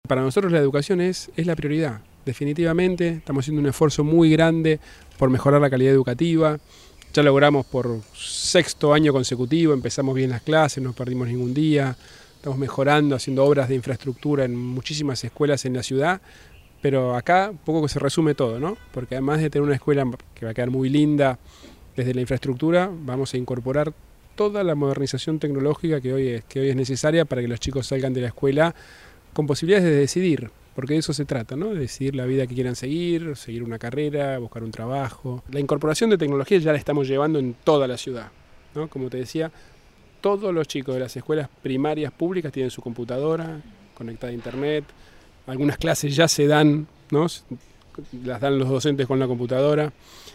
Para nosotros la educación es la prioridad, definitivamente. Estamos haciendo un esfuerzo muy grande por mejorar la calidad educativa. Ya logramos por 6º año consecutivo, empezamos bien las clases, no perdimos ningún día. Estamos mejorando, haciendo obras de infraestructura en muchísimas escuelas en la ciudad. Pero acá un poco que se resume todo, ¿no? Porque además de tener una escuela que va a quedar muy linda desde la infraestructura, vamos a incorporar toda la modernización tecnológica que hoy es necesaria para que los chicos salgan de la escuela con posibilidades de decidir, porque de eso se trata, ¿no? De decidir la vida que quieran seguir una carrera, buscar un trabajo. La incorporación de tecnología ya la estamos llevando en toda la ciudad, ¿no? Como te decía, todos los chicos de las escuelas primarias públicas tienen su computadora conectada a internet. Algunas clases ya se dan, ¿no? Las dan los docentes con la computadora.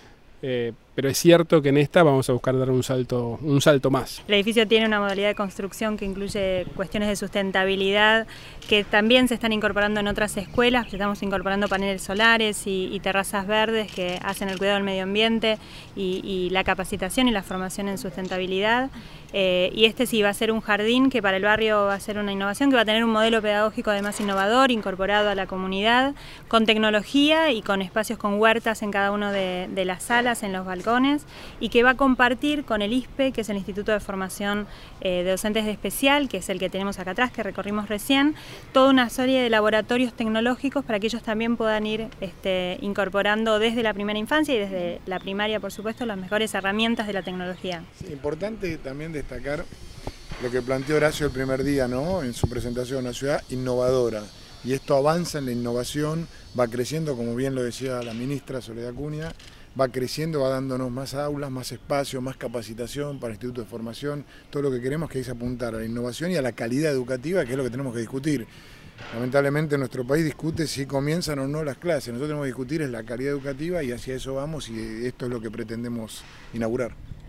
Pero es cierto que en esta vamos a buscar dar un salto más. El edificio tiene una modalidad de construcción que incluye cuestiones de sustentabilidad que también se están incorporando en otras escuelas. Estamos incorporando paneles solares y terrazas verdes que hacen el cuidado del medio ambiente y la capacitación y la formación en sustentabilidad. Y este sí va a ser un jardín que para el barrio va a ser una innovación, que va a tener un modelo pedagógico además innovador, incorporado a la comunidad, con tecnología y con espacios con huertas en cada una de las salas, en los balcones, y que va a compartir con el ISPE, que es el Instituto de Formación de Docentes de Especial, que es el que tenemos acá atrás, que recorrimos recién, toda una serie de laboratorios tecnológicos para que ellos también puedan ir incorporando desde la primera infancia y desde la primaria, por supuesto, las mejores herramientas de la tecnología. Sí, importante también destacar lo que planteó Horacio el primer día, ¿no? En su presentación, una ciudad innovadora. Y esto avanza en la innovación, va creciendo, como bien lo decía la ministra Soledad Acuña, va creciendo, va dándonos más aulas, más espacio, más capacitación para institutos de formación. Todo lo que queremos que es apuntar a la innovación y a la calidad educativa, que es lo que tenemos que discutir. Lamentablemente nuestro país discute si comienzan o no las clases. Nosotros tenemos que discutir es la calidad educativa y hacia eso vamos, y esto es lo que pretendemos inaugurar.